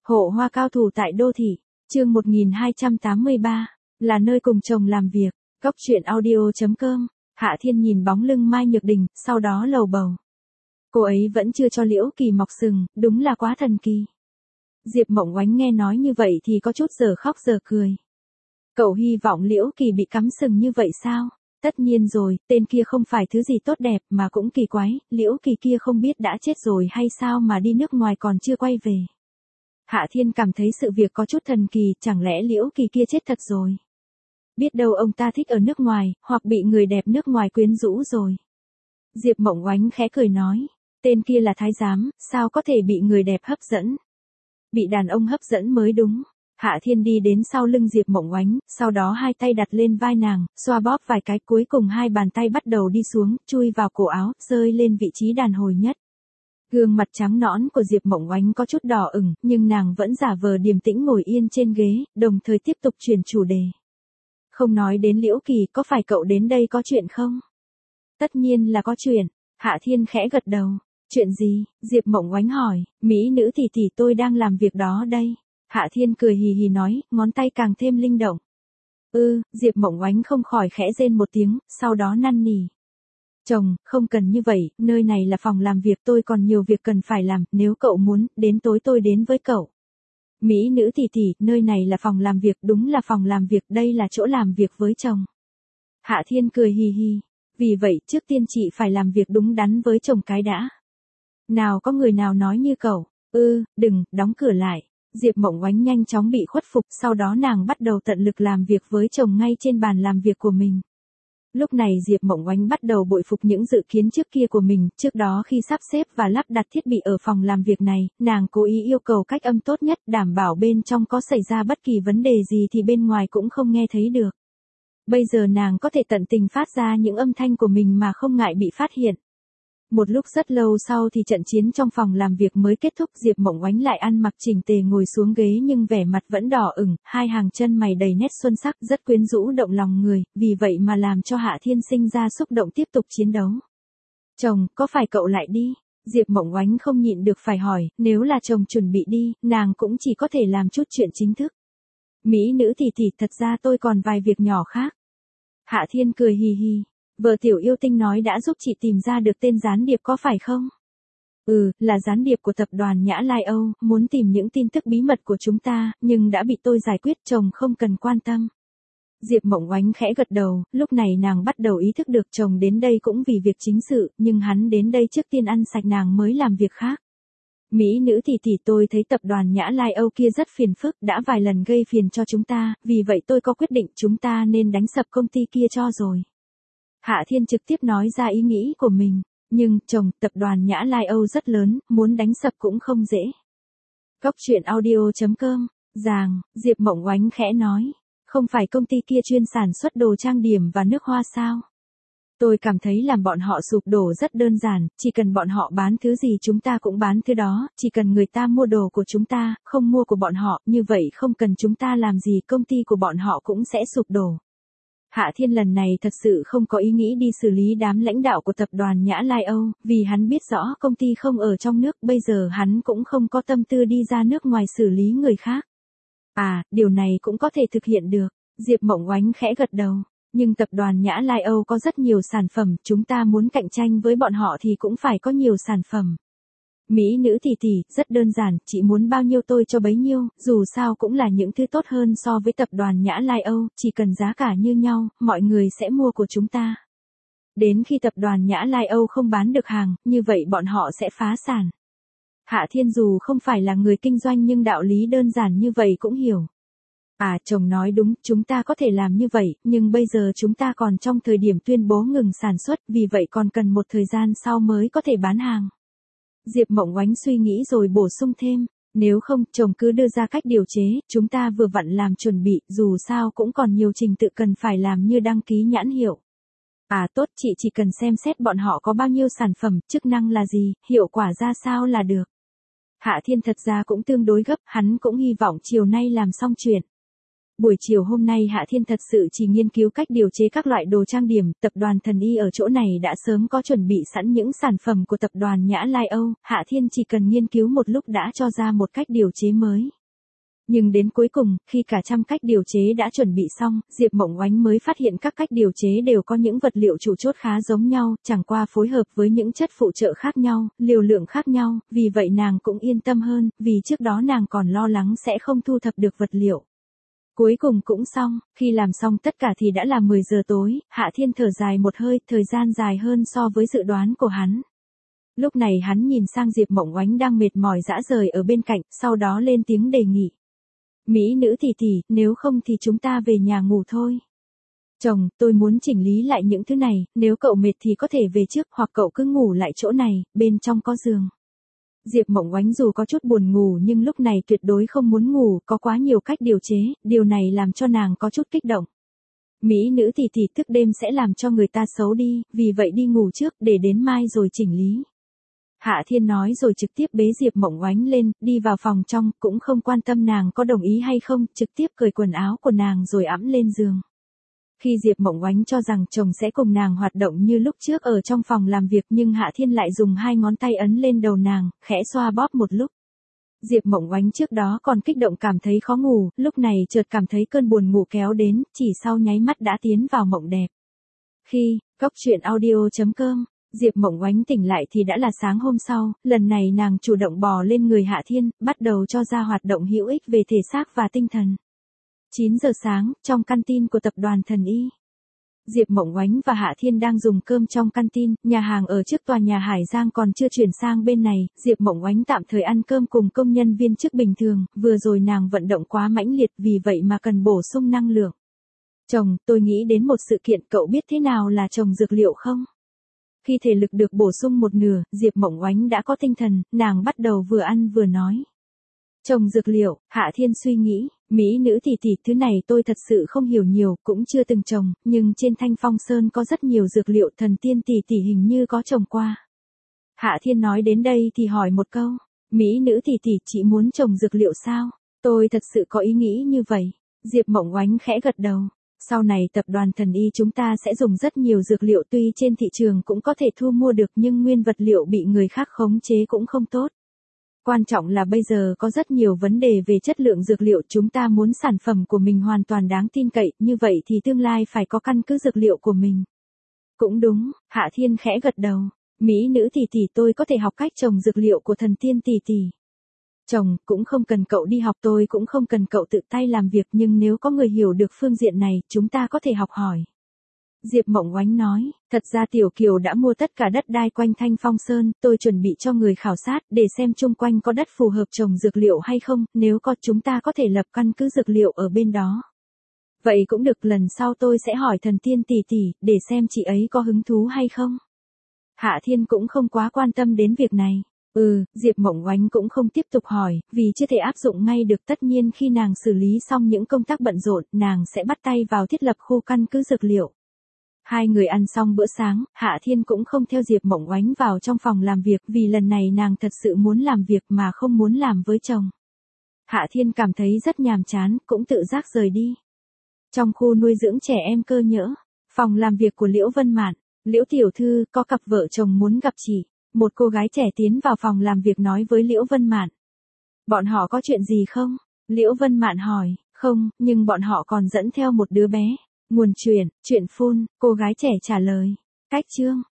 Hộ hoa cao thủ tại đô thị, chương 1283, là nơi cùng chồng làm việc, Cóc truyện audio.com, Hạ Thiên nhìn bóng lưng Mai Nhược Đình, sau đó lầu bầu. Cô ấy vẫn chưa cho Liễu Kỳ mọc sừng, đúng là quá thần kỳ. Diệp Mộng Oánh nghe nói như vậy thì có chút giờ khóc giờ cười. Cậu hy vọng Liễu Kỳ bị cắm sừng như vậy sao? Tất nhiên rồi, tên kia không phải thứ gì tốt đẹp mà cũng kỳ quái, Liễu Kỳ kia không biết đã chết rồi hay sao mà đi nước ngoài còn chưa quay về. Hạ Thiên cảm thấy sự việc có chút thần kỳ, chẳng lẽ Liễu Kỳ kia chết thật rồi? Biết đâu ông ta thích ở nước ngoài, hoặc bị người đẹp nước ngoài quyến rũ rồi. Diệp Mộng Oánh khẽ cười nói, tên kia là thái giám, sao có thể bị người đẹp hấp dẫn? Bị đàn ông hấp dẫn mới đúng. Hạ Thiên đi đến sau lưng Diệp Mộng Oánh, sau đó hai tay đặt lên vai nàng, xoa bóp vài cái, cuối cùng hai bàn tay bắt đầu đi xuống, chui vào cổ áo, rơi lên vị trí đàn hồi nhất. Gương mặt trắng nõn của Diệp Mộng Oánh có chút đỏ ửng, nhưng nàng vẫn giả vờ điềm tĩnh ngồi yên trên ghế, đồng thời tiếp tục chuyển chủ đề. Không nói đến Liễu Kỳ, có phải cậu đến đây có chuyện không? Tất nhiên là có chuyện. Hạ Thiên khẽ gật đầu. Chuyện gì? Diệp Mộng Oánh hỏi. Mỹ nữ tỷ tỷ tôi đang làm việc đó đây. Hạ Thiên cười hì hì nói, ngón tay càng thêm linh động. Diệp Mộng Oánh không khỏi khẽ rên một tiếng, sau đó năn nỉ. Chồng, không cần như vậy, nơi này là phòng làm việc, tôi còn nhiều việc cần phải làm, nếu cậu muốn, đến tối tôi đến với cậu. Mỹ nữ tỷ tỷ, nơi này là phòng làm việc, đúng là phòng làm việc, đây là chỗ làm việc với chồng. Hạ Thiên cười hì hì. Vì vậy, trước tiên chị phải làm việc đúng đắn với chồng cái đã. Nào có người nào nói như cậu. Đừng, đóng cửa lại. Diệp Mộng Oánh nhanh chóng bị khuất phục, sau đó nàng bắt đầu tận lực làm việc với chồng ngay trên bàn làm việc của mình. Lúc này Diệp Mộng Oánh bắt đầu bội phục những dự kiến trước kia của mình, trước đó khi sắp xếp và lắp đặt thiết bị ở phòng làm việc này, nàng cố ý yêu cầu cách âm tốt nhất, đảm bảo bên trong có xảy ra bất kỳ vấn đề gì thì bên ngoài cũng không nghe thấy được. Bây giờ nàng có thể tận tình phát ra những âm thanh của mình mà không ngại bị phát hiện. Một lúc rất lâu sau thì trận chiến trong phòng làm việc mới kết thúc, Diệp Mộng Oánh lại ăn mặc chỉnh tề ngồi xuống ghế nhưng vẻ mặt vẫn đỏ ửng, hai hàng chân mày đầy nét xuân sắc, rất quyến rũ động lòng người, vì vậy mà làm cho Hạ Thiên sinh ra xúc động tiếp tục chiến đấu. Chồng, có phải cậu lại đi? Diệp Mộng Oánh không nhịn được phải hỏi, nếu là chồng chuẩn bị đi, nàng cũng chỉ có thể làm chút chuyện chính thức. Mỹ nữ tỷ tỷ, thật ra tôi còn vài việc nhỏ khác. Hạ Thiên cười hì hì. Vợ Tiểu Yêu Tinh nói đã giúp chị tìm ra được tên gián điệp có phải không? Là gián điệp của tập đoàn Nhã Lai Âu, muốn tìm những tin tức bí mật của chúng ta, nhưng đã bị tôi giải quyết, chồng không cần quan tâm. Diệp Mộng Oánh khẽ gật đầu, lúc này nàng bắt đầu ý thức được chồng đến đây cũng vì việc chính sự, nhưng hắn đến đây trước tiên ăn sạch nàng mới làm việc khác. Mỹ nữ tỷ tỷ, tôi thấy tập đoàn Nhã Lai Âu kia rất phiền phức, đã vài lần gây phiền cho chúng ta, vì vậy tôi có quyết định chúng ta nên đánh sập công ty kia cho rồi. Hạ Thiên trực tiếp nói ra ý nghĩ của mình, nhưng, chồng, tập đoàn Nhã Lai Âu rất lớn, muốn đánh sập cũng không dễ. Cóc truyện audio.com, Diệp Mộng Oánh khẽ nói, không phải công ty kia chuyên sản xuất đồ trang điểm và nước hoa sao? Tôi cảm thấy làm bọn họ sụp đổ rất đơn giản, chỉ cần bọn họ bán thứ gì chúng ta cũng bán thứ đó, chỉ cần người ta mua đồ của chúng ta, không mua của bọn họ, như vậy không cần chúng ta làm gì công ty của bọn họ cũng sẽ sụp đổ. Hạ Thiên lần này thật sự không có ý nghĩ đi xử lý đám lãnh đạo của tập đoàn Nhã Lai Âu, vì hắn biết rõ công ty không ở trong nước, bây giờ hắn cũng không có tâm tư đi ra nước ngoài xử lý người khác. Điều này cũng có thể thực hiện được. Diệp Mộng Oánh khẽ gật đầu. Nhưng tập đoàn Nhã Lai Âu có rất nhiều sản phẩm, chúng ta muốn cạnh tranh với bọn họ thì cũng phải có nhiều sản phẩm. Mỹ nữ tỷ tỷ, rất đơn giản, chị muốn bao nhiêu tôi cho bấy nhiêu, dù sao cũng là những thứ tốt hơn so với tập đoàn Nhã Lai Âu, chỉ cần giá cả như nhau, mọi người sẽ mua của chúng ta. Đến khi tập đoàn Nhã Lai Âu không bán được hàng, như vậy bọn họ sẽ phá sản. Hạ Thiên dù không phải là người kinh doanh nhưng đạo lý đơn giản như vậy cũng hiểu. Chồng nói đúng, chúng ta có thể làm như vậy, nhưng bây giờ chúng ta còn trong thời điểm tuyên bố ngừng sản xuất, vì vậy còn cần một thời gian sau mới có thể bán hàng. Diệp Mộng Oánh suy nghĩ rồi bổ sung thêm, nếu không, chồng cứ đưa ra cách điều chế, chúng ta vừa vặn làm chuẩn bị, dù sao cũng còn nhiều trình tự cần phải làm như đăng ký nhãn hiệu. Tốt, chị chỉ cần xem xét bọn họ có bao nhiêu sản phẩm, chức năng là gì, hiệu quả ra sao là được. Hạ Thiên thật ra cũng tương đối gấp, hắn cũng hy vọng chiều nay làm xong chuyện. Buổi chiều hôm nay Hạ Thiên thật sự chỉ nghiên cứu cách điều chế các loại đồ trang điểm, tập đoàn Thần Y ở chỗ này đã sớm có chuẩn bị sẵn những sản phẩm của tập đoàn Nhã Lai Âu, Hạ Thiên chỉ cần nghiên cứu một lúc đã cho ra một cách điều chế mới. Nhưng đến cuối cùng, khi cả trăm cách điều chế đã chuẩn bị xong, Diệp Mộng Oánh mới phát hiện các cách điều chế đều có những vật liệu chủ chốt khá giống nhau, chẳng qua phối hợp với những chất phụ trợ khác nhau, liều lượng khác nhau, vì vậy nàng cũng yên tâm hơn, vì trước đó nàng còn lo lắng sẽ không thu thập được vật liệu. Cuối cùng cũng xong, khi làm xong tất cả thì đã là 10 giờ tối, Hạ Thiên thở dài một hơi, thời gian dài hơn so với dự đoán của hắn. Lúc này hắn nhìn sang Diệp Mộng Oánh đang mệt mỏi rã rời ở bên cạnh, sau đó lên tiếng đề nghị. Mỹ nữ tỷ tỷ, nếu không thì chúng ta về nhà ngủ thôi. Chồng, tôi muốn chỉnh lý lại những thứ này, nếu cậu mệt thì có thể về trước hoặc cậu cứ ngủ lại chỗ này, bên trong có giường. Diệp Mộng Oánh dù có chút buồn ngủ nhưng lúc này tuyệt đối không muốn ngủ, có quá nhiều cách điều chế, điều này làm cho nàng có chút kích động. Mỹ nữ tỷ tỷ thức đêm sẽ làm cho người ta xấu đi, vì vậy đi ngủ trước để đến mai rồi chỉnh lý. Hạ Thiên nói rồi trực tiếp bế Diệp Mộng Oánh lên, đi vào phòng trong, cũng không quan tâm nàng có đồng ý hay không, trực tiếp cởi quần áo của nàng rồi ẵm lên giường. Khi Diệp Mộng Oánh cho rằng chồng sẽ cùng nàng hoạt động như lúc trước ở trong phòng làm việc nhưng Hạ Thiên lại dùng 2 ngón tay ấn lên đầu nàng, khẽ xoa bóp một lúc. Diệp Mộng Oánh trước đó còn kích động cảm thấy khó ngủ, lúc này chợt cảm thấy cơn buồn ngủ kéo đến, chỉ sau nháy mắt đã tiến vào mộng đẹp. Khi, Cốc Truyện Audio.com, Diệp Mộng Oánh tỉnh lại thì đã là sáng hôm sau, lần này nàng chủ động bò lên người Hạ Thiên, bắt đầu cho ra hoạt động hữu ích về thể xác và tinh thần. 9 giờ sáng, trong canteen của tập đoàn Thần Y. Diệp Mộng Oánh và Hạ Thiên đang dùng cơm trong canteen, nhà hàng ở trước tòa nhà Hải Giang còn chưa chuyển sang bên này, Diệp Mộng Oánh tạm thời ăn cơm cùng công nhân viên chức bình thường, vừa rồi nàng vận động quá mãnh liệt vì vậy mà cần bổ sung năng lượng. Chồng, tôi nghĩ đến một sự kiện, cậu biết thế nào là trồng dược liệu không? Khi thể lực được bổ sung một nửa, Diệp Mộng Oánh đã có tinh thần, nàng bắt đầu vừa ăn vừa nói. Trồng dược liệu, Hạ Thiên suy nghĩ, Mỹ nữ tỷ tỷ, thứ này tôi thật sự không hiểu nhiều, cũng chưa từng trồng, nhưng trên Thanh Phong Sơn có rất nhiều dược liệu, Thần Tiên tỷ tỷ hình như có trồng qua. Hạ Thiên nói đến đây thì hỏi một câu, Mỹ nữ tỷ tỷ, chị muốn trồng dược liệu sao? Tôi thật sự có ý nghĩ như vậy. Diệp Mộng Oánh khẽ gật đầu. Sau này tập đoàn Thần Y chúng ta sẽ dùng rất nhiều dược liệu, tuy trên thị trường cũng có thể thu mua được nhưng nguyên vật liệu bị người khác khống chế cũng không tốt. Quan trọng là bây giờ có rất nhiều vấn đề về chất lượng dược liệu, chúng ta muốn sản phẩm của mình hoàn toàn đáng tin cậy, như vậy thì tương lai phải có căn cứ dược liệu của mình. Cũng đúng, Hạ Thiên khẽ gật đầu. Mỹ nữ tỷ tỷ, tôi có thể học cách trồng dược liệu của Thần Tiên tỷ tỷ. Chồng, cũng không cần cậu đi học, tôi cũng không cần cậu tự tay làm việc, nhưng nếu có người hiểu được phương diện này, chúng ta có thể học hỏi. Diệp Mộng Oánh nói, thật ra Tiểu Kiều đã mua tất cả đất đai quanh Thanh Phong Sơn, tôi chuẩn bị cho người khảo sát, để xem chung quanh có đất phù hợp trồng dược liệu hay không, nếu có chúng ta có thể lập căn cứ dược liệu ở bên đó. Vậy cũng được, lần sau tôi sẽ hỏi Thần Tiên tỷ tỷ, để xem chị ấy có hứng thú hay không. Hạ Thiên cũng không quá quan tâm đến việc này. Diệp Mộng Oánh cũng không tiếp tục hỏi, vì chưa thể áp dụng ngay được, tất nhiên khi nàng xử lý xong những công tác bận rộn, nàng sẽ bắt tay vào thiết lập khu căn cứ dược liệu. Hai người ăn xong bữa sáng, Hạ Thiên cũng không theo Diệp Mộng Oánh vào trong phòng làm việc vì lần này nàng thật sự muốn làm việc mà không muốn làm với chồng. Hạ Thiên cảm thấy rất nhàm chán, cũng tự giác rời đi. Trong khu nuôi dưỡng trẻ em Cơ Nhỡ, phòng làm việc của Liễu Vân Mạn, Liễu tiểu thư, có cặp vợ chồng muốn gặp chị. Một cô gái trẻ tiến vào phòng làm việc nói với Liễu Vân Mạn. Bọn họ có chuyện gì không? Liễu Vân Mạn hỏi, không, nhưng bọn họ còn dẫn theo một đứa bé. Nguồn chuyện phun, cô gái trẻ trả lời. Cách chương.